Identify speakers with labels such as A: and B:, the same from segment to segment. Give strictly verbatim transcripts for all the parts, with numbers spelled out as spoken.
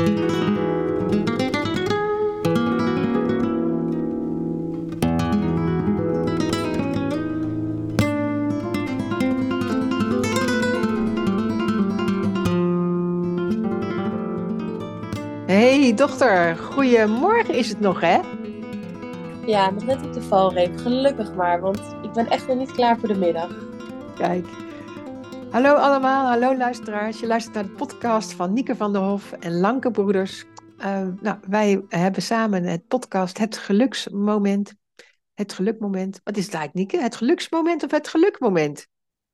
A: Hey dochter, goedemorgen is het nog hè?
B: Ja, nog net op de valreep. Gelukkig maar, want ik ben echt nog niet klaar voor de middag.
A: Kijk. Hallo allemaal, hallo luisteraars. Je luistert naar de podcast van Nieke van der Hof en Lanke Broeders. Uh, nou, wij hebben samen het podcast Het Geluksmoment. Het gelukmoment. Wat is het eigenlijk, Nieke? Het geluksmoment of het gelukmoment?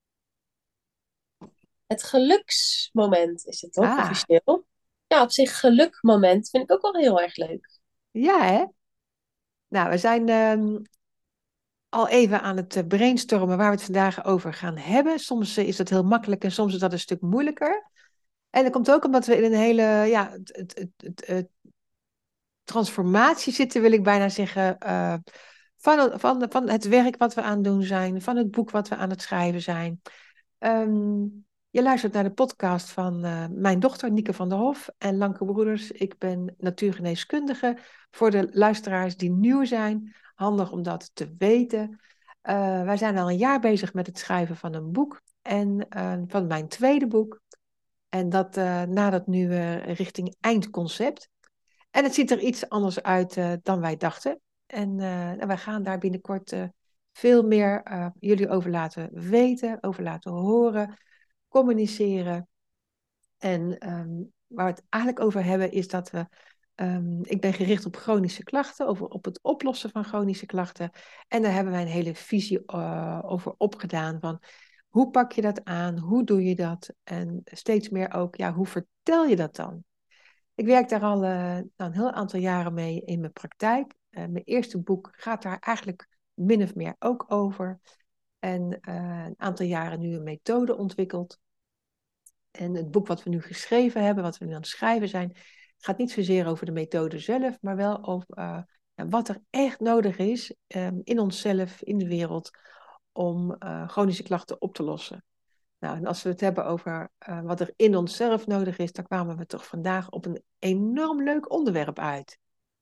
B: Het geluksmoment is het toch,
A: Ah,
B: officieel? Ja, op zich gelukmoment vind ik ook wel heel erg leuk.
A: ja hè? Nou, we zijn ehm, al even aan het eh, brainstormen waar we het vandaag over gaan hebben. Soms eh, is dat heel makkelijk en soms is dat een stuk moeilijker. En dat komt ook omdat we in een hele ja, het, het, het, het, het transformatie zitten, wil ik bijna zeggen. Uh, van, van, van het werk wat we aan het doen zijn, van het boek wat we aan het schrijven zijn. Um, je luistert naar de podcast van uh, mijn dochter Nieke van der Hof en Lanke Broeders. Ik ben natuurgeneeskundige. Voor de luisteraars die nieuw zijn, handig om dat te weten. Uh, wij zijn al een jaar bezig met het schrijven van een boek. En uh, van mijn tweede boek. En dat uh, nadert nu uh, richting eindconcept. En het ziet er iets anders uit uh, dan wij dachten. En uh, wij gaan daar binnenkort uh, veel meer uh, jullie over laten weten, over laten horen, communiceren. En um, waar we het eigenlijk over hebben is dat we... Um, ik ben gericht op chronische klachten, over, op het oplossen van chronische klachten. En daar hebben wij een hele visie uh, over opgedaan van... Hoe pak je dat aan? Hoe doe je dat? En steeds meer ook, ja, hoe vertel je dat dan? Ik werk daar al uh, een heel aantal jaren mee in mijn praktijk. Uh, mijn eerste boek gaat daar eigenlijk min of meer ook over. En uh, een aantal jaren nu een methode ontwikkeld. En het boek wat we nu geschreven hebben, wat we nu aan het schrijven zijn, gaat niet zozeer over de methode zelf, maar wel over uh, wat er echt nodig is um, in onszelf, in de wereld, om uh, chronische klachten op te lossen. Nou, en als we het hebben over uh, wat er in onszelf nodig is, dan kwamen we toch vandaag op een enorm leuk onderwerp uit.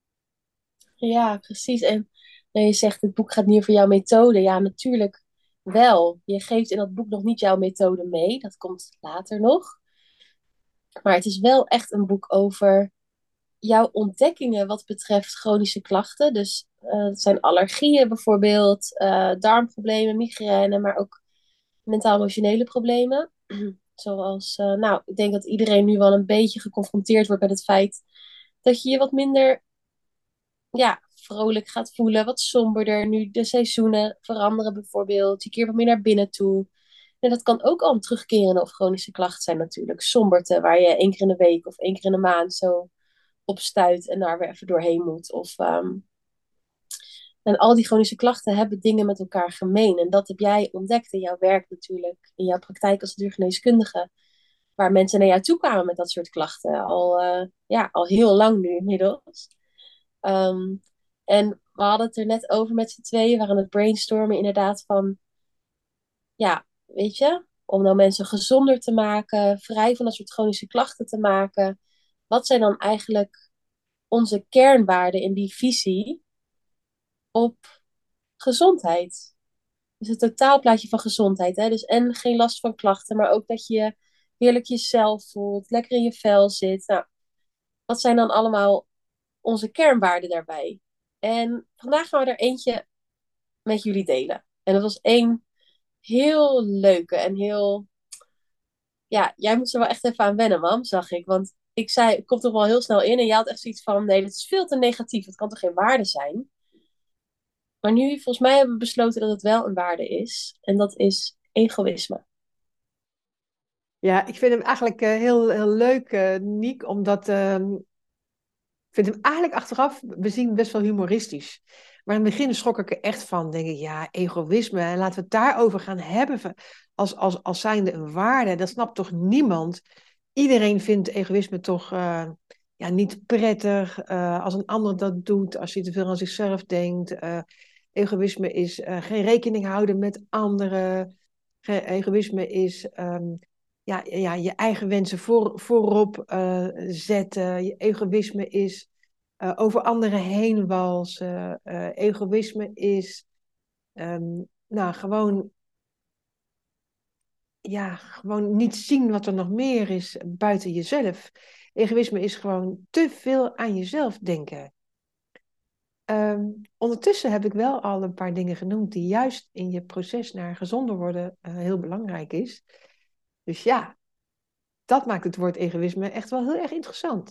B: Ja, precies. En nou, je zegt, het boek gaat niet over jouw methode. Ja, natuurlijk wel. Je geeft in dat boek nog niet jouw methode mee. Dat komt later nog. Maar het is wel echt een boek over jouw ontdekkingen wat betreft chronische klachten. Dus uh, het zijn allergieën bijvoorbeeld, uh, darmproblemen, migraine, maar ook mentaal-emotionele problemen. Zoals, uh, nou, ik denk dat iedereen nu wel een beetje geconfronteerd wordt met het feit dat je je wat minder, ja, vrolijk gaat voelen, wat somberder. Nu de seizoenen veranderen bijvoorbeeld, je keert wat meer naar binnen toe. En dat kan ook al een terugkerende of chronische klacht zijn natuurlijk. Somberte, waar je één keer in de week of één keer in de maand zo op stuit en daar weer even doorheen moet. Of, um, en al die chronische klachten hebben dingen met elkaar gemeen. En dat heb jij ontdekt in jouw werk natuurlijk, in jouw praktijk als natuurgeneeskundige, waar mensen naar jou toe kwamen met dat soort klachten. Al, uh, ja, al heel lang nu inmiddels. Um, en we hadden het er net over met z'n tweeën, we waren aan het brainstormen inderdaad van, ja, weet je, om nou mensen gezonder te maken, vrij van dat soort chronische klachten te maken. Wat zijn dan eigenlijk onze kernwaarden in die visie op gezondheid? Dus het totaalplaatje van gezondheid. Hè? Dus en geen last van klachten, maar ook dat je heerlijk jezelf voelt, lekker in je vel zit. Nou, wat zijn dan allemaal onze kernwaarden daarbij? En vandaag gaan we er eentje met jullie delen. En dat was één heel leuke en heel... Ja, jij moet er wel echt even aan wennen, mam, zag ik. Want ik zei, ik kom toch wel heel snel in en jij had echt zoiets van, nee, dat is veel te negatief. Het kan toch geen waarde zijn? Maar nu, volgens mij, hebben we besloten dat het wel een waarde is. En dat is egoïsme.
A: Ja, ik vind hem eigenlijk uh, heel, heel leuk, uh, Niek, omdat uh, ik vind hem eigenlijk achteraf bezien best wel humoristisch. Maar in het begin schrok ik er echt van. Denk ik, ja, egoïsme, en laten we het daarover gaan hebben als, als, als zijnde een waarde. Dat snapt toch niemand? Iedereen vindt egoïsme toch uh, ja, niet prettig uh, als een ander dat doet, als hij te veel aan zichzelf denkt. Uh, egoïsme is uh, geen rekening houden met anderen. Ge- egoïsme is um, ja, ja, je eigen wensen voor, voorop uh, zetten. Je egoïsme is uh, over anderen heen walsen. Uh, egoïsme is um, nou, gewoon, ja, gewoon niet zien wat er nog meer is buiten jezelf. Egoïsme is gewoon te veel aan jezelf denken. Um, ondertussen heb ik wel al een paar dingen genoemd die juist in je proces naar gezonder worden uh, heel belangrijk is. Dus ja, dat maakt het woord egoïsme echt wel heel erg interessant.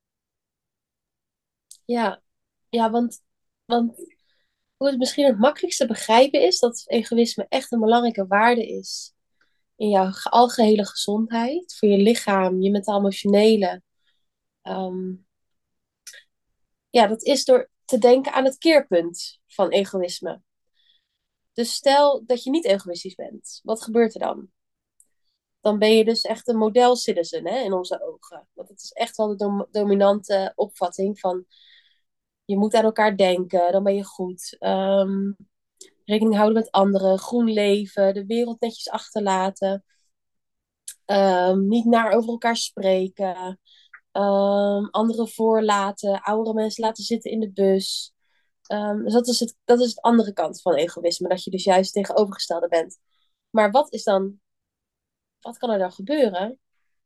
B: Ja, ja want, want hoe het misschien het makkelijkste begrijpen is, dat egoïsme echt een belangrijke waarde is in jouw ge- algehele gezondheid, voor je lichaam, je mentaal-emotionele. Ehm, ja, dat is door te denken aan het keerpunt van egoïsme. Dus stel dat je niet egoïstisch bent, wat gebeurt er dan? Dan ben je dus echt een model citizen, hè, in onze ogen. Want het is echt wel de dom- dominante opvatting van je moet aan elkaar denken, dan ben je goed. Ehm, rekening houden met anderen, groen leven, de wereld netjes achterlaten, ehm, niet naar over elkaar spreken, ehm, anderen voorlaten, oudere mensen laten zitten in de bus. Ehm, dus dat is, het, dat is het andere kant van egoïsme, dat je dus juist tegenovergestelde bent. Maar wat is dan, wat kan er dan gebeuren?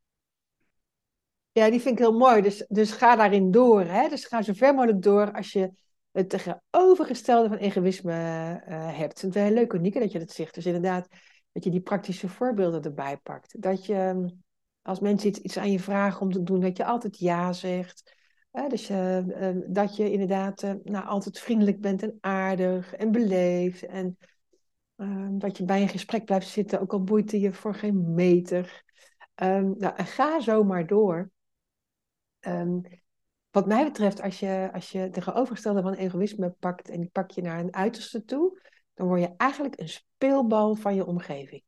A: Ja, die vind ik heel mooi. Dus, dus ga daarin door. Hè? Dus ga zo ver mogelijk door als je het tegenovergestelde van egoïsme uh, hebt. Het is heel leuk, Unieke, dat je dat zegt. Dus inderdaad, dat je die praktische voorbeelden erbij pakt. Dat je, als mensen iets, iets aan je vragen om te doen, dat je altijd ja zegt. Uh, dus uh, uh, dat je inderdaad uh, nou, altijd vriendelijk bent en aardig en beleefd. En uh, dat je bij een gesprek blijft zitten, ook al boeit het je voor geen meter. Um, nou, en ga zo maar door. Um, wat mij betreft, als je, als je tegenovergestelde van egoïsme pakt en die pak je naar een uiterste toe, dan word je eigenlijk een speelbal van je omgeving.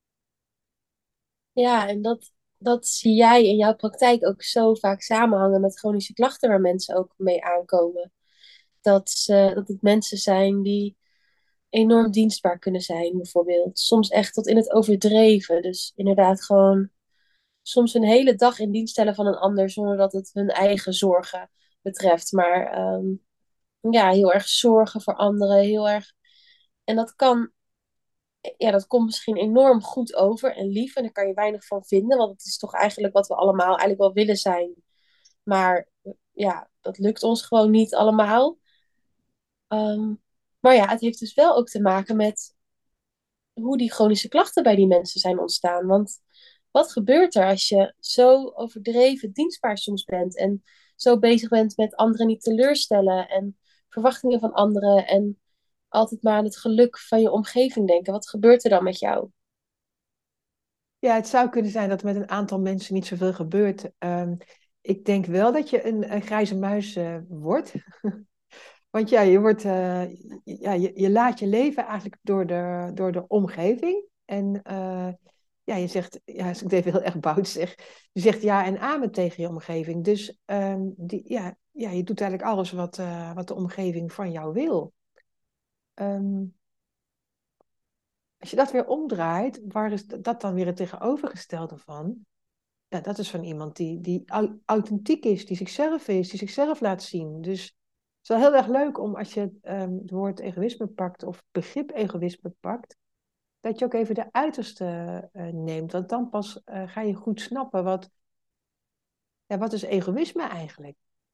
B: Ja, en dat, dat zie jij in jouw praktijk ook zo vaak samenhangen met chronische klachten waar mensen ook mee aankomen. Dat, ze, dat het mensen zijn die enorm dienstbaar kunnen zijn, bijvoorbeeld. Soms echt tot in het overdreven. Dus inderdaad gewoon soms een hele dag in dienst stellen van een ander zonder dat het hun eigen zorgen betreft. Maar um, ja, heel erg zorgen voor anderen, heel erg. En dat kan, ja, dat komt misschien enorm goed over en lief. En daar kan je weinig van vinden, want het is toch eigenlijk wat we allemaal eigenlijk wel willen zijn. Maar ja, dat lukt ons gewoon niet allemaal. Um, maar ja, het heeft dus wel ook te maken met hoe die chronische klachten bij die mensen zijn ontstaan. Want wat gebeurt er als je zo overdreven dienstbaar soms bent en zo bezig bent met anderen niet teleurstellen en verwachtingen van anderen en altijd maar aan het geluk van je omgeving denken? Wat gebeurt er dan met jou?
A: Ja, het zou kunnen zijn dat er met een aantal mensen niet zoveel gebeurt. Um, ik denk wel dat je een, een grijze muis uh, wordt. Want ja, je, wordt, uh, ja je, je laat je leven eigenlijk door de, door de omgeving. En uh, ja, je zegt, ja, als ik het even heel erg bout zeg, je zegt ja en amen tegen je omgeving. Dus um, die, ja, ja, je doet eigenlijk alles wat, uh, wat de omgeving van jou wil. Um, als je dat weer omdraait, waar is dat dan weer het tegenovergestelde van? Ja, dat is van iemand die, die authentiek is, die zichzelf is, die zichzelf laat zien. Dus het is wel heel erg leuk om als je um, het woord egoïsme pakt of begrip egoïsme pakt, dat je ook even de uiterste uh, neemt. Want dan pas uh, ga je goed snappen wat, ja, wat is egoïsme eigenlijk.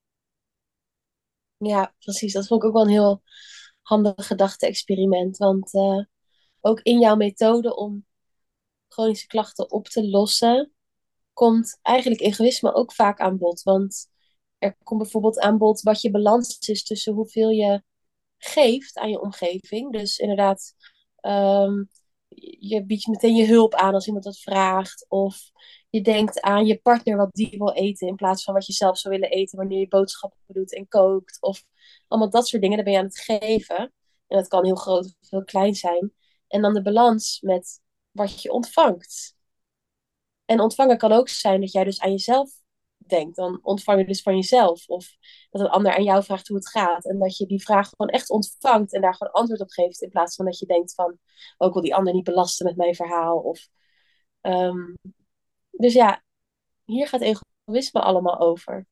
B: Ja, precies. Dat vond ik ook wel een heel handig gedachte-experiment. Want uh, ook in jouw methode om chronische klachten op te lossen, komt eigenlijk egoïsme ook vaak aan bod. Want er komt bijvoorbeeld aan bod wat je balans is tussen hoeveel je geeft aan je omgeving. Dus inderdaad, um, je biedt meteen je hulp aan als iemand dat vraagt. Of je denkt aan je partner wat die wil eten in plaats van wat je zelf zou willen eten wanneer je boodschappen doet en kookt. Of allemaal dat soort dingen, dan ben je aan het geven. En dat kan heel groot of heel klein zijn. En dan de balans met wat je ontvangt. En ontvangen kan ook zijn dat jij dus aan jezelf denkt. Dan ontvang je dus van jezelf. Of dat een ander aan jou vraagt hoe het gaat. En dat je die vraag gewoon echt ontvangt en daar gewoon antwoord op geeft. In plaats van dat je denkt van, ook wil die ander niet belasten met mijn verhaal. Of um, Dus ja, hier gaat egoïsme allemaal over.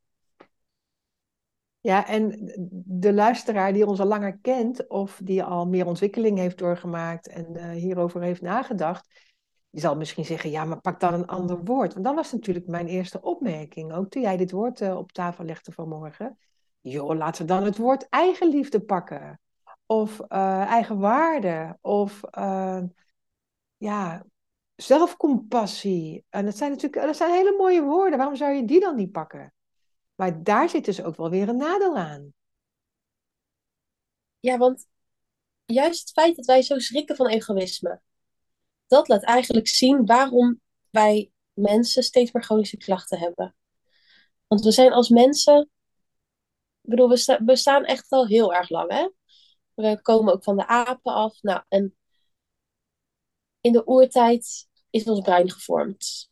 A: Ja, en de luisteraar die ons al langer kent of die al meer ontwikkeling heeft doorgemaakt en eh, hierover heeft nagedacht, die zal misschien zeggen, ja, maar pak dan een ander woord. Want dat was natuurlijk mijn eerste opmerking, ook toen jij dit woord eh, op tafel legde vanmorgen. Joh, laten we dan het woord eigenliefde pakken. Of eh, eigenwaarde. Of eh, ja, zelfcompassie. En dat zijn natuurlijk dat zijn hele mooie woorden. Waarom zou je die dan niet pakken? Maar daar zit dus ook wel weer een nadeel aan.
B: Ja, want juist het feit dat wij zo schrikken van egoïsme, dat laat eigenlijk zien waarom wij mensen steeds meer chronische klachten hebben. Want we zijn als mensen, ik bedoel, we, sta- we staan echt al heel erg lang, hè? We komen ook van de apen af. Nou, en in de oertijd is ons brein gevormd.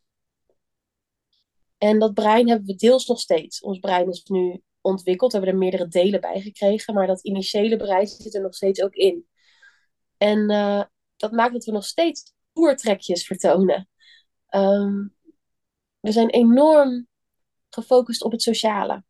B: En dat brein hebben we deels nog steeds. Ons brein is nu ontwikkeld, we hebben er meerdere delen bij gekregen, maar dat initiële brein zit er nog steeds ook in. En uh, dat maakt dat we nog steeds oertrekjes vertonen. Um, we zijn enorm gefocust op het sociale.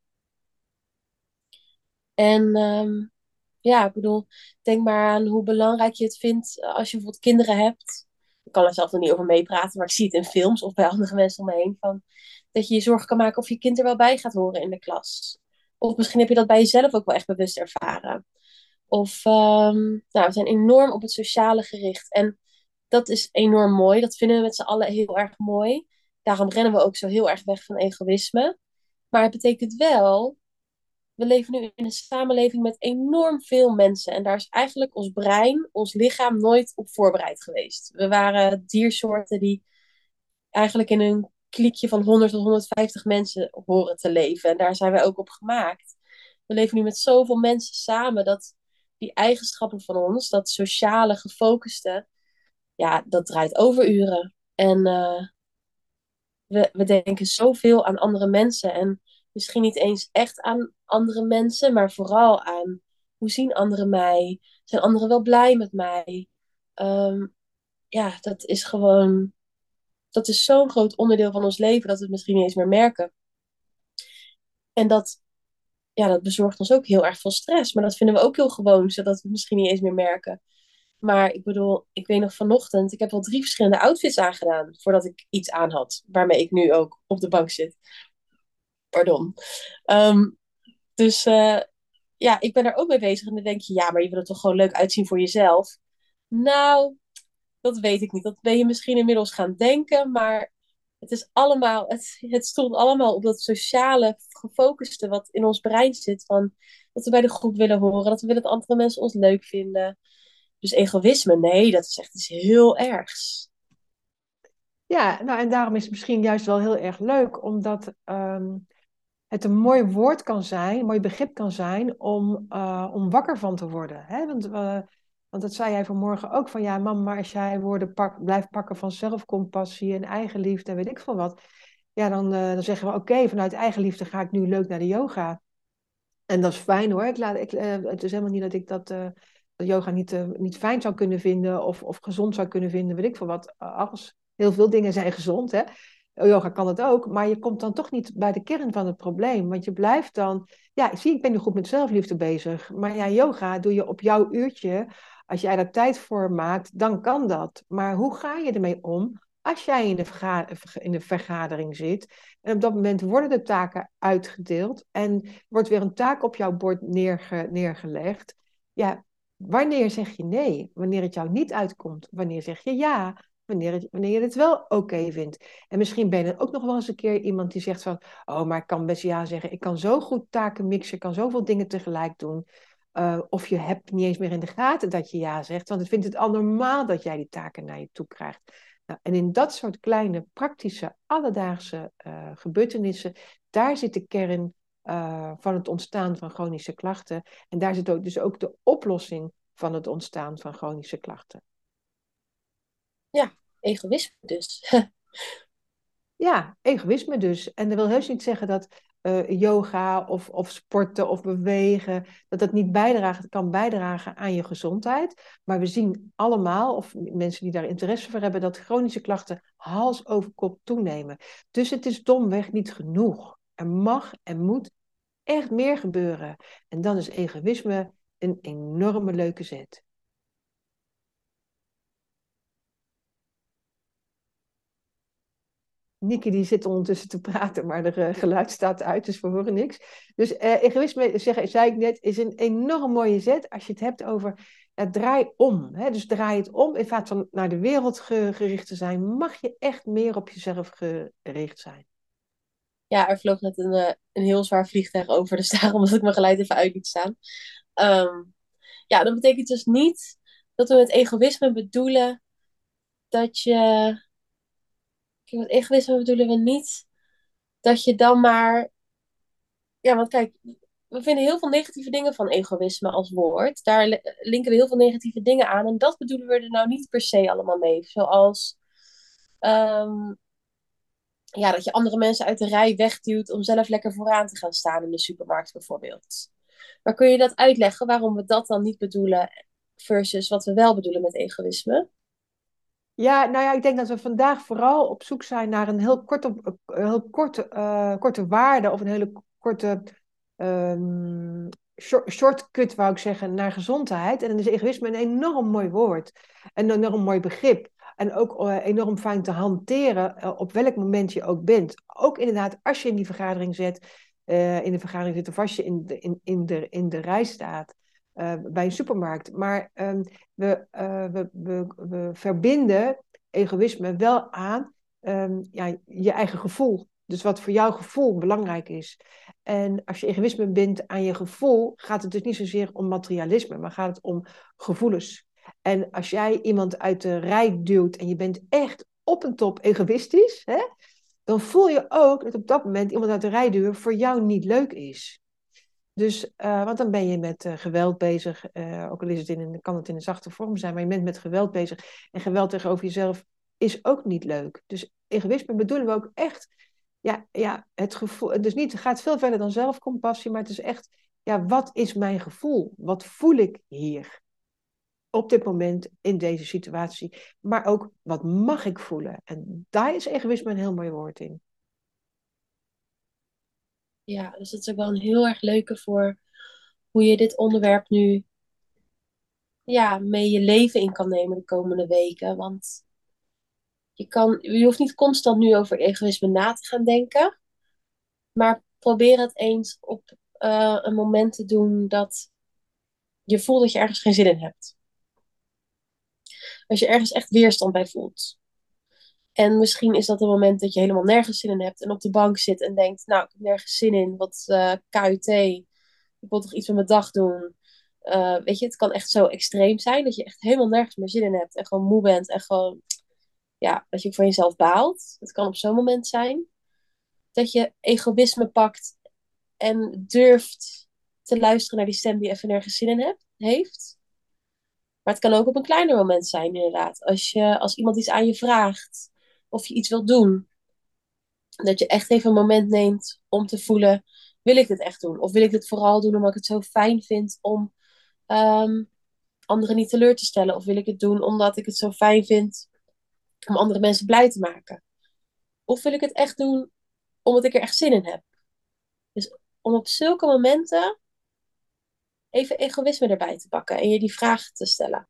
B: En um, ja, ik bedoel, denk maar aan hoe belangrijk je het vindt als je bijvoorbeeld kinderen hebt. Ik kan er zelf nog niet over meepraten, maar ik zie het in films of bij andere mensen om me heen. Van, dat je je zorgen kan maken of je kind er wel bij gaat horen in de klas. Of misschien heb je dat bij jezelf ook wel echt bewust ervaren. Of um, nou, we zijn enorm op het sociale gericht. En dat is enorm mooi. Dat vinden we met z'n allen heel erg mooi. Daarom rennen we ook zo heel erg weg van egoïsme. Maar het betekent wel, we leven nu in een samenleving met enorm veel mensen. En daar is eigenlijk ons brein, ons lichaam nooit op voorbereid geweest. We waren diersoorten die eigenlijk in een kliekje van honderd tot honderdvijftig mensen horen te leven. En daar zijn we ook op gemaakt. We leven nu met zoveel mensen samen dat die eigenschappen van ons, dat sociale, gefocuste, ja, dat draait overuren. En uh, we, we denken zoveel aan andere mensen. En misschien niet eens echt aan andere mensen, maar vooral aan hoe zien anderen mij? Zijn anderen wel blij met mij? Um, ja, dat is gewoon, dat is zo'n groot onderdeel van ons leven dat we het misschien niet eens meer merken. En dat, ja, dat bezorgt ons ook heel erg veel stress. Maar dat vinden we ook heel gewoon, zodat we het misschien niet eens meer merken. Maar ik bedoel, ik weet nog vanochtend, ik heb wel drie verschillende outfits aangedaan voordat ik iets aan had, waarmee ik nu ook op de bank zit. Pardon. Um, dus uh, ja, ik ben daar ook mee bezig. En dan denk je, ja, maar je wil er toch gewoon leuk uitzien voor jezelf. Nou, dat weet ik niet. Dat ben je misschien inmiddels gaan denken, maar het is allemaal, het, het stond allemaal op dat sociale gefocuste wat in ons brein zit. Van dat we bij de groep willen horen, dat we willen dat andere mensen ons leuk vinden. Dus egoïsme, nee, dat is echt iets heel ergs.
A: Ja, nou en daarom is het misschien juist wel heel erg leuk, omdat ehm, het een mooi woord kan zijn, een mooi begrip kan zijn om, uh, om wakker van te worden. Hè? Want, uh, want dat zei jij vanmorgen ook van, ja mam, maar als jij woorden pak, blijft pakken van zelfcompassie en eigenliefde en weet ik veel wat, ja dan, uh, dan zeggen we oké, vanuit eigenliefde ga ik nu leuk naar de yoga. En dat is fijn hoor. Ik laat, ik, uh, het is helemaal niet dat ik dat, uh, dat yoga niet, uh, niet fijn zou kunnen vinden of, of gezond zou kunnen vinden, weet ik veel wat. Alles, heel veel dingen zijn gezond, hè. Yoga kan het ook, maar je komt dan toch niet bij de kern van het probleem. Want je blijft dan, ja, zie, ik ben nu goed met zelfliefde bezig. Maar ja, yoga doe je op jouw uurtje. Als jij daar tijd voor maakt, dan kan dat. Maar hoe ga je ermee om als jij in de, verga in de vergadering zit? En op dat moment worden de taken uitgedeeld en wordt weer een taak op jouw bord neerge neergelegd. Ja, wanneer zeg je nee? Wanneer het jou niet uitkomt? Wanneer zeg je ja? Wanneer, het, wanneer je het wel oké okay vindt. En misschien ben je ook nog wel eens een keer iemand die zegt van, oh, maar ik kan best ja zeggen. Ik kan zo goed taken mixen, ik kan zoveel dingen tegelijk doen. Uh, of je hebt niet eens meer in de gaten dat je ja zegt, want het vindt het al normaal dat jij die taken naar je toe krijgt. Nou, en in dat soort kleine, praktische, alledaagse uh, gebeurtenissen, daar zit de kern uh, van het ontstaan van chronische klachten. En daar zit ook, dus ook de oplossing van het ontstaan van chronische klachten.
B: Ja, egoïsme dus.
A: Ja, egoïsme dus. En dat wil heus niet zeggen dat uh, yoga of, of sporten of bewegen, dat dat niet bijdraagt, kan bijdragen aan je gezondheid. Maar we zien allemaal, of mensen die daar interesse voor hebben, dat chronische klachten hals over kop toenemen. Dus het is domweg niet genoeg. Er mag en moet echt meer gebeuren. En dan is egoïsme een enorme leuke zet. Nikki die zit ondertussen te praten, maar er uh, geluid staat uit, dus we horen niks. Dus uh, egoïsme, zeg, zei ik net, is een enorm mooie zet als je het hebt over uh, draai om. Hè? Dus draai het om, in plaats van naar de wereld ge- gericht te zijn, mag je echt meer op jezelf gericht zijn.
B: Ja, er vloog net een, uh, een heel zwaar vliegtuig over, dus daarom dat ik mijn geluid even uit liet staan. Um, ja, dat betekent dus niet dat we met egoïsme bedoelen dat je... Kijk, met egoïsme bedoelen we niet dat je dan maar... Ja, want kijk, we vinden heel veel negatieve dingen van egoïsme als woord. Daar linken we heel veel negatieve dingen aan. En dat bedoelen we er nou niet per se allemaal mee. Zoals um, ja, dat je andere mensen uit de rij wegduwt om zelf lekker vooraan te gaan staan in de supermarkt bijvoorbeeld. Maar kun je dat uitleggen waarom we dat dan niet bedoelen versus wat we wel bedoelen met egoïsme?
A: Ja, nou ja, ik denk dat we vandaag vooral op zoek zijn naar een heel korte, heel korte, uh, korte waarde of een hele korte um, short, shortcut, wou ik zeggen, naar gezondheid. En dan is egoïsme een enorm mooi woord. Een enorm mooi begrip. En ook uh, enorm fijn te hanteren uh, op welk moment je ook bent. Ook inderdaad als je in die vergadering zit, uh, in de vergadering zit of als je in de, in, in de, in de rij staat. Uh, bij een supermarkt. Maar um, we, uh, we, we, we verbinden egoïsme wel aan um, ja, je eigen gevoel. Dus wat voor jouw gevoel belangrijk is. En als je egoïsme bindt aan je gevoel, gaat het dus niet zozeer om materialisme, maar gaat het om gevoelens. En als jij iemand uit de rij duwt en je bent echt op en top egoïstisch, hè, dan voel je ook dat op dat moment iemand uit de rij duwen voor jou niet leuk is. Dus, uh, want dan ben je met uh, geweld bezig, uh, ook al is het in een, kan het in een zachte vorm zijn, maar je bent met geweld bezig. En geweld tegenover jezelf is ook niet leuk. Dus egoïsme bedoelen we ook echt, ja, ja het gevoel, dus niet, het gaat veel verder dan zelfcompassie, maar het is echt, ja, wat is mijn gevoel? Wat voel ik hier? Op dit moment, in deze situatie. Maar ook, wat mag ik voelen? En daar is egoïsme een heel mooi woord in.
B: Ja, dus dat is ook wel een heel erg leuke voor hoe je dit onderwerp nu ja, mee je leven in kan nemen de komende weken. Want je, kan, je hoeft niet constant nu over egoïsme na te gaan denken. Maar probeer het eens op uh, een moment te doen dat je voelt dat je ergens geen zin in hebt. Als je ergens echt weerstand bij voelt. En misschien is dat een moment dat je helemaal nergens zin in hebt en op de bank zit en denkt, nou, ik heb nergens zin in, wat uh, K U T, ik wil toch iets met mijn dag doen. Uh, weet je, het kan echt zo extreem zijn dat je echt helemaal nergens meer zin in hebt en gewoon moe bent en gewoon, ja, dat je ook van jezelf baalt. Het kan op zo'n moment zijn dat je egoïsme pakt en durft te luisteren naar die stem die even nergens zin in hebt, heeft. Maar het kan ook op een kleiner moment zijn, inderdaad. Als, je, als iemand iets aan je vraagt of je iets wilt doen, dat je echt even een moment neemt om te voelen, wil ik dit echt doen? Of wil ik dit vooral doen omdat ik het zo fijn vind om um, anderen niet teleur te stellen? Of wil ik het doen omdat ik het zo fijn vind om andere mensen blij te maken? Of wil ik het echt doen omdat ik er echt zin in heb? Dus om op zulke momenten even egoïsme erbij te pakken en je die vraag te stellen.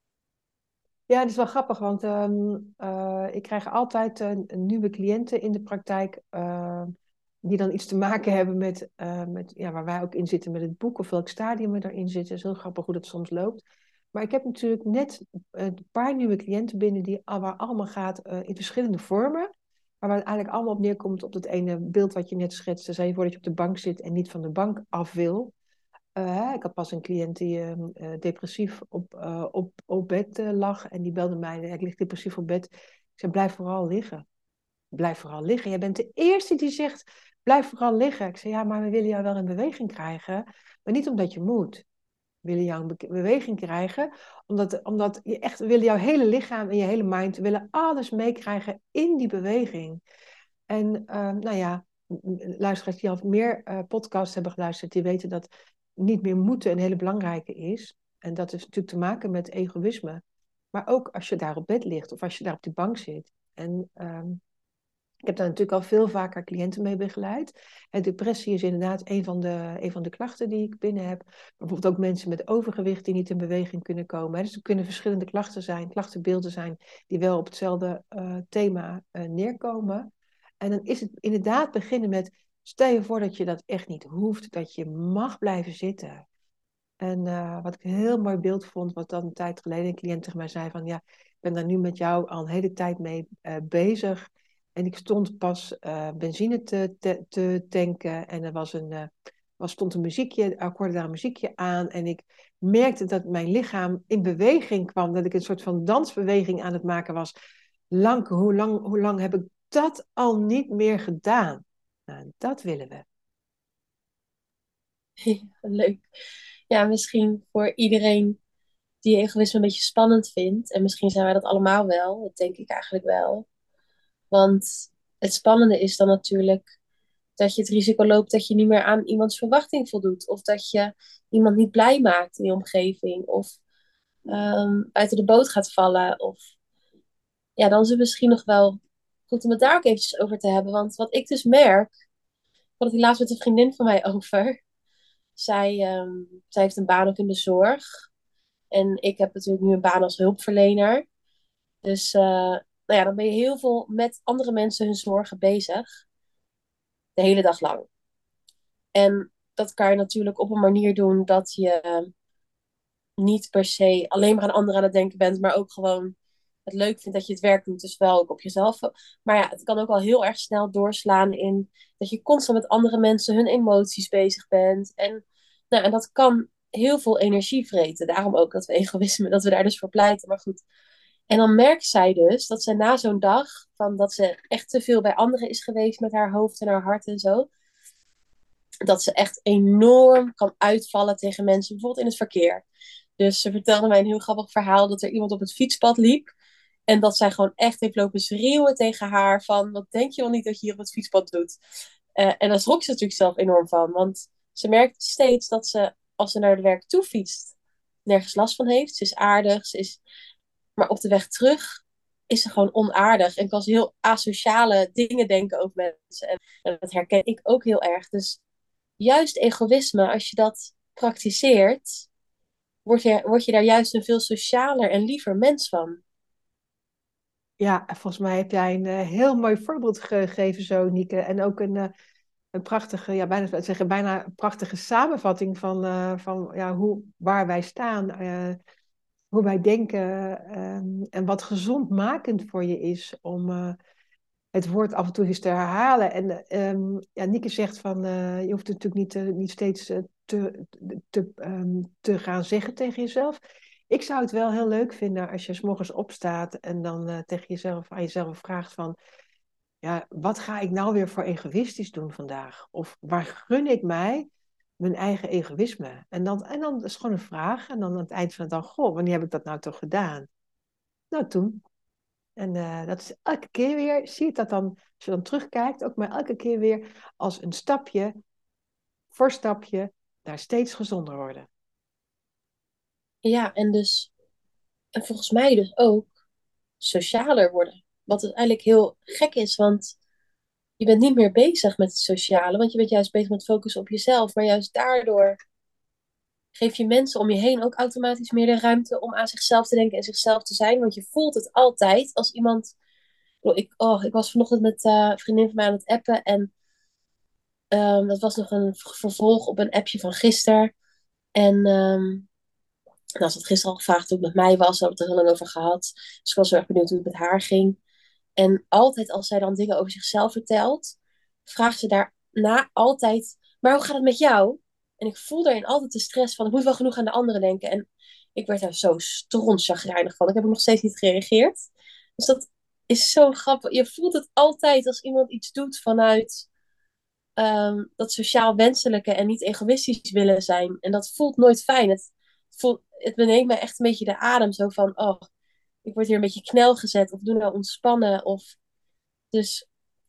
A: Ja, dat is wel grappig, want um, uh, ik krijg altijd uh, nieuwe cliënten in de praktijk uh, die dan iets te maken hebben met, uh, met ja, waar wij ook in zitten met het boek of welk stadium we erin zitten. Het is heel grappig hoe dat soms loopt. Maar ik heb natuurlijk net een paar nieuwe cliënten binnen die waar allemaal gaat uh, in verschillende vormen. Maar waar het eigenlijk allemaal op neerkomt op dat ene beeld wat je net schetste. Stel je voor dat je op de bank zit en niet van de bank af wil. Uh, ik had pas een cliënt die uh, uh, depressief op, uh, op, op bed uh, lag. En die belde mij, ik lig depressief op bed. Ik zei, blijf vooral liggen. Blijf vooral liggen. Jij bent de eerste die zegt, blijf vooral liggen. Ik zei, ja, maar we willen jou wel in beweging krijgen. Maar niet omdat je moet. We willen jou in beweging krijgen. Omdat, omdat je echt, we willen jouw hele lichaam en je hele mind, we willen alles meekrijgen in die beweging. En uh, nou ja, luisteraars die al meer uh, podcasts hebben geluisterd, die weten dat niet meer moeten een hele belangrijke is. En dat heeft natuurlijk te maken met egoïsme. Maar ook als je daar op bed ligt of als je daar op die bank zit. En um, ik heb daar natuurlijk al veel vaker cliënten mee begeleid. En depressie is inderdaad een van, de, een van de klachten die ik binnen heb. Bijvoorbeeld ook mensen met overgewicht die niet in beweging kunnen komen. Dus er kunnen verschillende klachten zijn, klachtenbeelden zijn die wel op hetzelfde uh, thema uh, neerkomen. En dan is het inderdaad beginnen met, stel je voor dat je dat echt niet hoeft, dat je mag blijven zitten. En uh, wat ik een heel mooi beeld vond, wat dan een tijd geleden een cliënt tegen mij zei van, ja, ik ben daar nu met jou al een hele tijd mee uh, bezig. En ik stond pas uh, benzine te, te, te tanken en er was een, uh, was, stond een muziekje, ik hoorde daar een muziekje aan. En ik merkte dat mijn lichaam in beweging kwam, dat ik een soort van dansbeweging aan het maken was. Lanke, hoe lang, hoe lang heb ik dat al niet meer gedaan? Nou, dat willen we.
B: Ja, leuk. Ja, misschien voor iedereen die egoïsme een beetje spannend vindt. En misschien zijn wij dat allemaal wel. Dat denk ik eigenlijk wel. Want het spannende is dan natuurlijk dat je het risico loopt dat je niet meer aan iemands verwachting voldoet. Of dat je iemand niet blij maakt in je omgeving. Of um, uit de boot gaat vallen. Of ja, dan is het misschien nog wel goed om het daar ook eventjes over te hebben. Want wat ik dus merk, ik had het hier laatst met een vriendin van mij over. Zij, um, zij heeft een baan ook in de zorg. En ik heb natuurlijk nu een baan als hulpverlener. Dus uh, nou ja, dan ben je heel veel met andere mensen hun zorgen bezig. De hele dag lang. En dat kan je natuurlijk op een manier doen dat je niet per se alleen maar aan anderen aan het denken bent, maar ook gewoon het leuk vindt dat je het werk doet, dus wel ook op jezelf. Maar ja, het kan ook al heel erg snel doorslaan in dat je constant met andere mensen hun emoties bezig bent. En, nou, en dat kan heel veel energie vreten. Daarom ook dat we egoïsme, dat we daar dus voor pleiten. Maar goed. En dan merkt zij dus dat ze na zo'n dag, van dat ze echt te veel bij anderen is geweest met haar hoofd en haar hart en zo, dat ze echt enorm kan uitvallen tegen mensen, bijvoorbeeld in het verkeer. Dus ze vertelde mij een heel grappig verhaal dat er iemand op het fietspad liep. En dat zij gewoon echt heeft lopen schreeuwen tegen haar van, wat denk je wel niet dat je hier op het fietspad doet? Uh, en daar schrok ze natuurlijk zelf enorm van. Want ze merkt steeds dat ze, als ze naar het werk toe fietst, nergens last van heeft. Ze is aardig, ze is... maar op de weg terug is ze gewoon onaardig. En kan ze heel asociale dingen denken over mensen. En, en dat herken ik ook heel erg. Dus juist egoïsme, als je dat praktiseert, word je, word je daar juist een veel socialer en liever mens van.
A: Ja, volgens mij heb jij een uh, heel mooi voorbeeld gegeven zo, Nieke. En ook een, uh, een prachtige, ja, bijna, zeggen, bijna een prachtige samenvatting van, uh, van ja, hoe, waar wij staan, uh, hoe wij denken uh, en wat gezondmakend voor je is om uh, het woord af en toe eens te herhalen. En um, ja, Nieke zegt van, uh, je hoeft het natuurlijk niet, uh, niet steeds uh, te, te, um, te gaan zeggen tegen jezelf. Ik zou het wel heel leuk vinden als je 's morgens opstaat en dan uh, tegen jezelf, aan jezelf vraagt van, ja, wat ga ik nou weer voor egoïstisch doen vandaag? Of waar gun ik mij mijn eigen egoïsme? En dan, en dan is gewoon een vraag. En dan aan het eind van de dag, goh, wanneer heb ik dat nou toch gedaan? Nou, toen. En uh, dat is elke keer weer, zie je dat dan, als je dan terugkijkt, ook maar elke keer weer als een stapje, voor stapje, naar steeds gezonder worden.
B: Ja, en dus, en volgens mij dus ook socialer worden. Wat dus eigenlijk heel gek is, want je bent niet meer bezig met het sociale, want je bent juist bezig met focussen op jezelf. Maar juist daardoor geef je mensen om je heen ook automatisch meer de ruimte om aan zichzelf te denken en zichzelf te zijn. Want je voelt het altijd als iemand. Ik, oh, ik was vanochtend met uh, een vriendin van mij aan het appen en um, dat was nog een vervolg op een appje van gisteren. En um, nou, ze had gisteren al gevraagd hoe het met mij was, we hadden het er heel lang over gehad. Dus ik was heel erg benieuwd hoe het met haar ging. En altijd als zij dan dingen over zichzelf vertelt, vraagt ze daarna altijd, maar hoe gaat het met jou? En ik voel daarin altijd de stress van, ik moet wel genoeg aan de anderen denken. En ik werd daar zo strontchagrijnig van. Ik heb ook nog steeds niet gereageerd. Dus dat is zo grappig. Je voelt het altijd als iemand iets doet vanuit um, dat sociaal wenselijke en niet egoïstisch willen zijn. En dat voelt nooit fijn. Het, voelt, het beneemt me echt een beetje de adem. Zo van, oh, ik word hier een beetje knel gezet. Of doe nou ontspannen. Of... Dus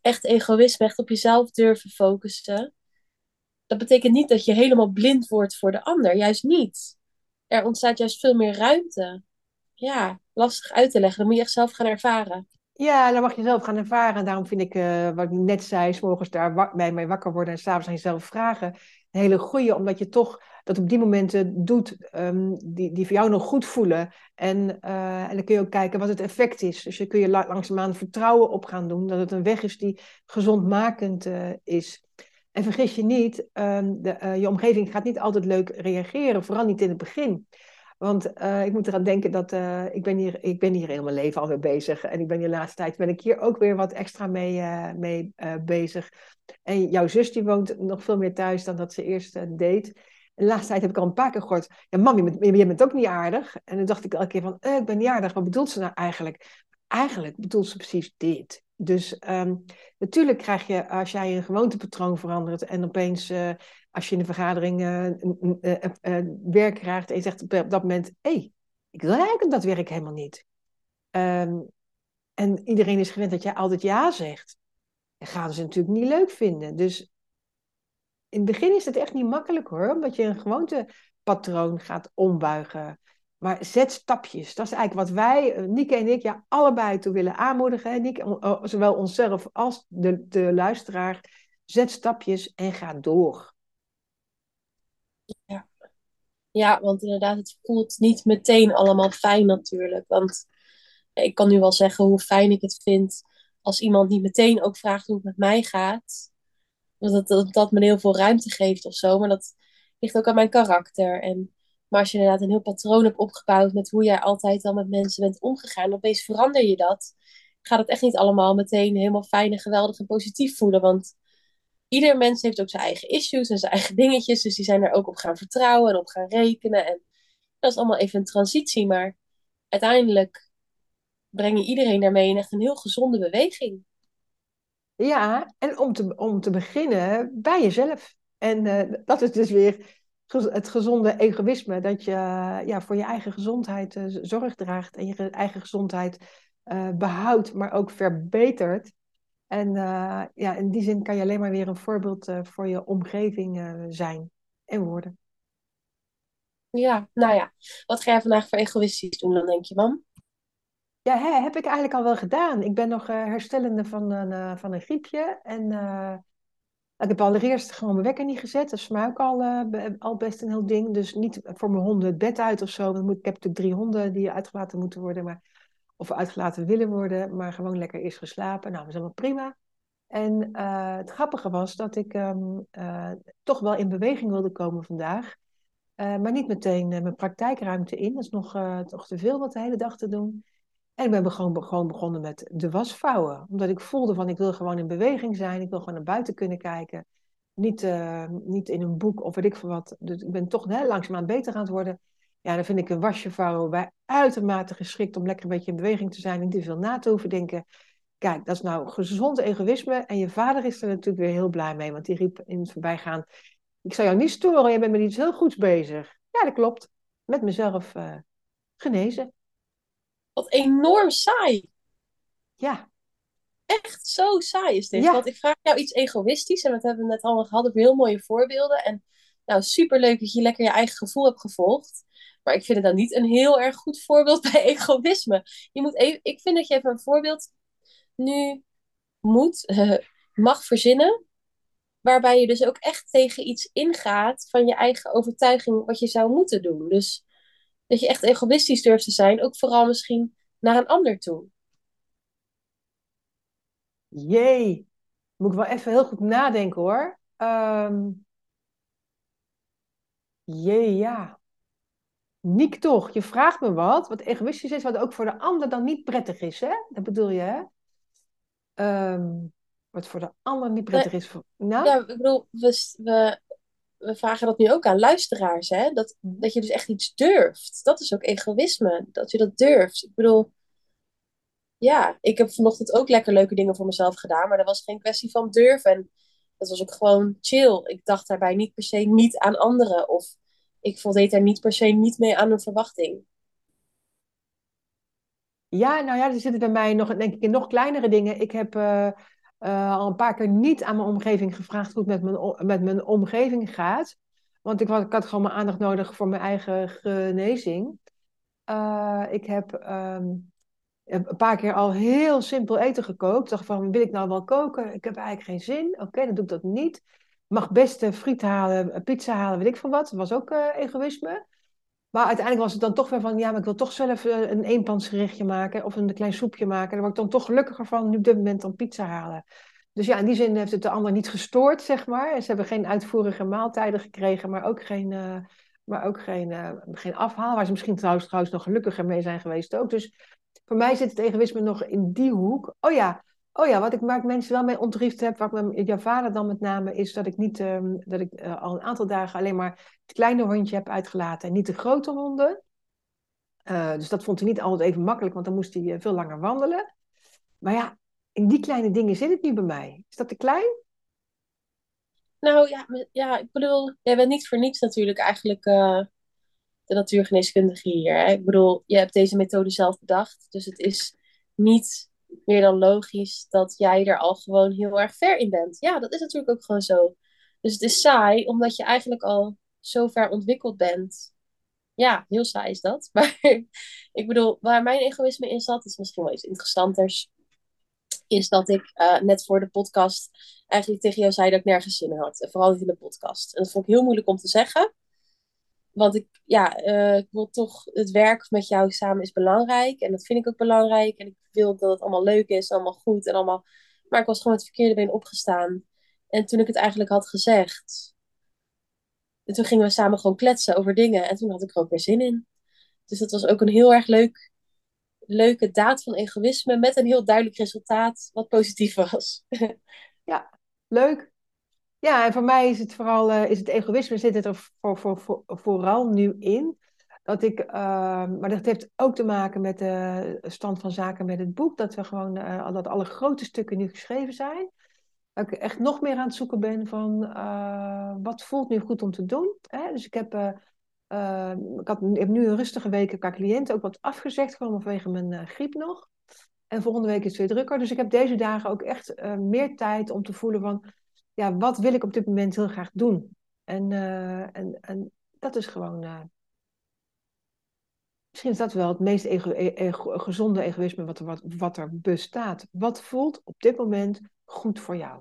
B: echt egoïsme, echt op jezelf durven focussen. Dat betekent niet dat je helemaal blind wordt voor de ander. Juist niet. Er ontstaat juist veel meer ruimte. Ja, lastig uit te leggen. Dat moet je echt zelf gaan ervaren.
A: Ja, dan mag je zelf gaan ervaren. En daarom vind ik, eh, wat ik net zei, 's morgens daar wa- bij mij wakker worden en s'avonds aan jezelf vragen, een hele goeie, omdat je toch dat op die momenten doet, ehm, die, die voor jou nog goed voelen. En, eh, en dan kun je ook kijken wat het effect is. Dus je kun je la- langzaamaan vertrouwen op gaan doen, dat het een weg is die gezondmakend eh, is. En vergis je niet, ehm, de, eh, je omgeving gaat niet altijd leuk reageren, vooral niet in het begin. Want eh, ik moet eraan denken dat eh, ik ben hier, ik ben hier heel mijn leven alweer bezig. En ik ben de laatste tijd ben ik hier ook weer wat extra mee, eh, mee eh, bezig. En jouw zus die woont nog veel meer thuis dan dat ze eerst eh, deed. En de laatste tijd heb ik al een paar keer gehoord. Ja, mam, je bent, je bent ook niet aardig. En dan dacht ik elke keer van, eh, ik ben niet aardig. Wat bedoelt ze nou eigenlijk? Eigenlijk bedoelt ze precies dit. Dus ehm, natuurlijk krijg je, als jij een gewoontepatroon verandert en opeens, eh, als je in een vergadering eh, een- een- eh, eh, werk krijgt en je zegt op op dat moment, hé, hey, ik wil eigenlijk dat werk helemaal niet. Ehm, en iedereen is gewend dat jij altijd ja zegt. Dan gaan ze natuurlijk niet leuk vinden. Dus in het begin is het echt niet makkelijk hoor, omdat je een gewoontepatroon gaat ombuigen. Maar zet stapjes. Dat is eigenlijk wat wij, eh, Nieke en ik, ja, allebei toe willen aanmoedigen. Hè? Nieke, o- o- zowel onszelf als de, de luisteraar. Zet stapjes en ga door.
B: Ja. Ja, want inderdaad, het voelt niet meteen allemaal fijn natuurlijk. Want ik kan nu wel zeggen hoe fijn ik het vind als iemand niet meteen ook vraagt hoe het met mij gaat. Want dat, dat, dat me heel veel ruimte geeft of zo. Maar dat ligt ook aan mijn karakter. En, maar als je inderdaad een heel patroon hebt opgebouwd met hoe jij altijd al met mensen bent omgegaan, opeens verander je dat. Gaat het echt niet allemaal meteen helemaal fijn en geweldig en positief voelen. Want ieder mens heeft ook zijn eigen issues en zijn eigen dingetjes. Dus die zijn er ook op gaan vertrouwen en op gaan rekenen. En dat is allemaal even een transitie. Maar uiteindelijk breng je iedereen daarmee in echt een heel gezonde beweging.
A: Ja, en om te, om te beginnen bij jezelf. En eh, dat is dus weer gez- het gezonde egoïsme, dat je eh, ja, voor je eigen gezondheid eh, zorg draagt en je ge- eigen gezondheid eh, behoudt, maar ook verbetert. En eh, ja, in die zin kan je alleen maar weer een voorbeeld eh, voor je omgeving eh, zijn en worden.
B: Ja, nou ja. Wat ga jij vandaag voor egoïstisch doen dan, denk je, man?
A: Ja, hè, heb ik eigenlijk al wel gedaan. Ik ben nog eh, herstellende van een, eh, van een griepje en... eh, Ik heb allereerst gewoon mijn wekker niet gezet. Dat is voor mij ook al, eh, be- al best een heel ding. Dus niet voor mijn honden het bed uit of zo. Want moet, ik heb natuurlijk drie honden die uitgelaten moeten worden. Maar, of uitgelaten willen worden. Maar gewoon lekker eerst geslapen. Nou, dat is allemaal prima. En eh, het grappige was dat ik ehm, eh, toch wel in beweging wilde komen vandaag. Eh, maar niet meteen eh, mijn praktijkruimte in. Dat is nog, eh, toch te veel wat de hele dag te doen. En ik ben gewoon, gewoon begonnen met de wasvouwen. Omdat ik voelde van ik wil gewoon in beweging zijn. Ik wil gewoon naar buiten kunnen kijken. Niet, eh, niet in een boek of weet ik veel wat. Dus ik ben toch hè, langzaamaan beter aan het worden. Ja, dan vind ik een wasje vouwen bij uitermate geschikt om lekker een beetje in beweging te zijn en niet te veel na te hoeven denken. Kijk, dat is nou gezond egoïsme. En je vader is er natuurlijk weer heel blij mee, want die riep in het voorbijgaan: ik zou jou niet storen, je bent met iets heel goeds bezig. Ja, dat klopt. Met mezelf eh, genezen.
B: Wat enorm saai.
A: Ja,
B: Echt zo saai is dit. Want
A: ja.
B: ik vraag jou iets egoïstisch. En dat hebben we net allemaal gehad. Over heel mooie voorbeelden. En nou, superleuk dat je lekker je eigen gevoel hebt gevolgd. Maar ik vind het dan niet een heel erg goed voorbeeld bij egoïsme. Je moet even, ik vind dat je even een voorbeeld nu moet, eh, mag verzinnen. Waarbij je dus ook echt tegen iets ingaat van je eigen overtuiging wat je zou moeten doen. Dus dat je echt egoïstisch durft te zijn. Ook vooral misschien naar een ander toe.
A: Jee. Moet ik wel even heel goed nadenken hoor. Ehm, jee, ja. Niek toch, je vraagt me wat, wat egoïstisch is, wat ook voor de ander dan niet prettig is, hè? Dat bedoel je, hè? Ehm, wat voor de ander niet
B: Nee,
A: prettig is. Voor... Nou?
B: ja, ik bedoel, we, we, we vragen dat nu ook aan luisteraars, hè? Dat, dat je dus echt iets durft. Dat is ook egoïsme, dat je dat durft. Ik bedoel, ja, ik heb vanochtend ook lekker leuke dingen voor mezelf gedaan, maar dat was geen kwestie van durven. En dat was ook gewoon chill. Ik dacht daarbij niet per se niet aan anderen, of ik voldeed daar niet per se niet mee aan een verwachting.
A: Ja, nou ja, er zitten bij mij nog, denk ik, in nog kleinere dingen. Ik heb, eh, uh, al een paar keer niet aan mijn omgeving gevraagd hoe het met mijn, met mijn omgeving gaat. Want ik, ik had gewoon mijn aandacht nodig voor mijn eigen genezing. Uh, ik heb um, een paar keer al heel simpel eten gekookt. Ik dacht van, wil ik nou wel koken? Ik heb eigenlijk geen zin. Oké, okay, dan doe ik dat niet. Ik mag best uh, friet halen, pizza halen, weet ik van wat. Dat was ook uh, egoïsme. Maar uiteindelijk was het dan toch weer van, ja, maar ik wil toch zelf uh, een eenpansgerechtje maken. Of een klein soepje maken. Daar word ik dan toch gelukkiger van, nu op dit moment dan pizza halen. Dus ja, in die zin heeft het de ander niet gestoord, zeg maar. Ze hebben geen uitvoerige maaltijden gekregen, maar ook geen... Uh, maar ook geen, uh, geen afhaal, waar ze misschien trouwens, trouwens nog gelukkiger mee zijn geweest ook. Dus voor mij zit het egoïsme nog in die hoek. Oh ja, oh ja wat ik, waar ik mensen wel mee ontriefd heb, waar ik met jouw vader dan met name, is dat ik, niet, um, dat ik uh, al een aantal dagen alleen maar het kleine hondje heb uitgelaten en niet de grote honden. Uh, dus dat vond hij niet altijd even makkelijk, want dan moest hij uh, veel langer wandelen. Maar ja, in die kleine dingen zit het nu bij mij. Is dat te klein?
B: Nou ja, ja, ik bedoel, jij bent niet voor niets natuurlijk eigenlijk uh, de natuurgeneeskundige hier. Hè? Ik bedoel, je hebt deze methode zelf bedacht. Dus het is niet meer dan logisch dat jij er al gewoon heel erg ver in bent. Ja, dat is natuurlijk ook gewoon zo. Dus het is saai, omdat je eigenlijk al zo ver ontwikkeld bent. Ja, heel saai is dat. Maar ik bedoel, waar mijn egoïsme in zat, is misschien wel iets interessanters. Is dat ik uh, net voor de podcast eigenlijk tegen jou zei dat ik nergens zin in had. En vooral niet in de podcast. En dat vond ik heel moeilijk om te zeggen. Want ik, ja, uh, ik wil toch, het werk met jou samen is belangrijk. En dat vind ik ook belangrijk. En ik wil dat het allemaal leuk is, allemaal goed en allemaal... Maar ik was gewoon met het verkeerde been opgestaan. En toen ik het eigenlijk had gezegd... En toen gingen we samen gewoon kletsen over dingen. En toen had ik er ook weer zin in. Dus dat was ook een heel erg leuk, leuke daad van egoïsme. Met een heel duidelijk resultaat, wat positief was.
A: Ja, leuk. Ja, en voor mij is het vooral, uh, is het egoïsme zit het er voor, voor, voor, vooral nu in. Dat ik, uh, maar dat heeft ook te maken met de stand van zaken met het boek. Dat we gewoon, uh, dat alle grote stukken nu geschreven zijn. Dat ik echt nog meer aan het zoeken ben van, uh, wat voelt nu goed om te doen. Hè? Dus ik heb, uh, uh, ik, had, ik heb nu een rustige week qua cliënten ook wat afgezegd. Gewoon vanwege mijn uh, griep nog. En volgende week is het weer drukker. Dus ik heb deze dagen ook echt uh, meer tijd om te voelen van... Ja, wat wil ik op dit moment heel graag doen? En, uh, en, en dat is gewoon... Uh, misschien is dat wel het meest ego- ego- gezonde egoïsme wat er, wat, wat er bestaat. Wat voelt op dit moment goed voor jou?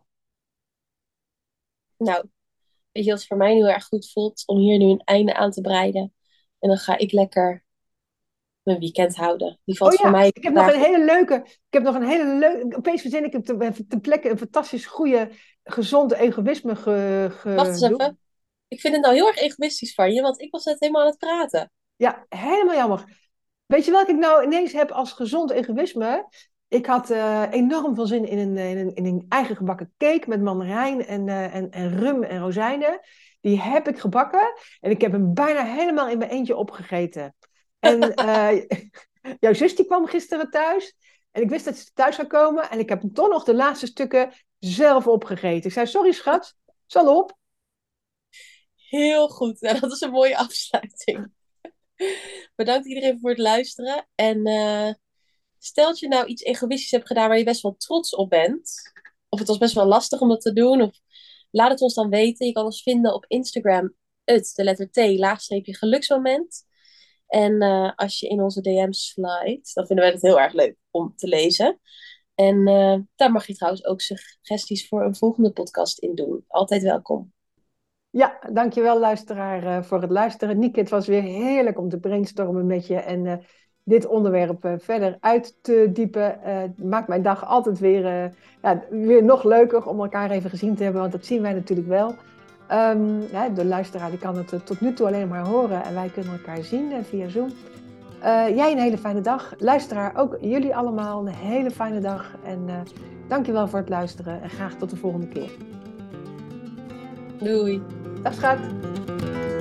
B: Nou, weet je wat voor mij heel erg goed voelt? Om hier nu een einde aan te breiden. En dan ga ik lekker mijn weekend houden. Die
A: Oh
B: valt voor
A: ja,
B: mij
A: ik heb nog
B: vandaag...
A: een hele leuke... Ik heb nog een hele leuke... Opeens verzin ik heb te, te plekke een fantastisch goede, gezonde egoïsme ge,
B: Wacht eens
A: gedoe.
B: even. Ik vind het nou heel erg egoïstisch van je, want ik was net helemaal aan het praten.
A: Ja, helemaal jammer. Weet je welke ik nou ineens heb als gezond egoïsme? Ik had uh, enorm veel zin in een, in, een, in een eigen gebakken cake met mandarijn en, uh, en, en rum en rozijnen. Die heb ik gebakken en ik heb hem bijna helemaal in mijn eentje opgegeten. En uh, jouw zus die kwam gisteren thuis en ik wist dat ze thuis zou komen en ik heb toch nog de laatste stukken zelf opgegeten. Ik zei, sorry schat, zal op.
B: Heel goed. Nou, dat is een mooie afsluiting. Bedankt iedereen voor het luisteren. En uh, stel dat je nou iets egoïstisch hebt gedaan waar je best wel trots op bent. Of het was best wel lastig om dat te doen. Of laat het ons dan weten. Je kan ons vinden op Instagram. Het, de letter T, laagstreepje geluksmoment. En uh, als je in onze D M's slides, dan vinden wij het heel erg leuk om te lezen. En uh, daar mag je trouwens ook suggesties voor een volgende podcast in doen. Altijd welkom.
A: Ja, dankjewel luisteraar uh, voor het luisteren. Nieke, het was weer heerlijk om te brainstormen met je en uh, dit onderwerp uh, verder uit te diepen. Uh, maakt mijn dag altijd weer, uh, ja, weer nog leuker om elkaar even gezien te hebben, want dat zien wij natuurlijk wel. Um, ja, de luisteraar die kan het uh, tot nu toe alleen maar horen en wij kunnen elkaar zien uh, via Zoom. Uh, jij een hele fijne dag. Luisteraar, ook jullie allemaal een hele fijne dag. En uh, dankjewel voor het luisteren en graag tot de volgende keer.
B: Doei.
A: Dag schat.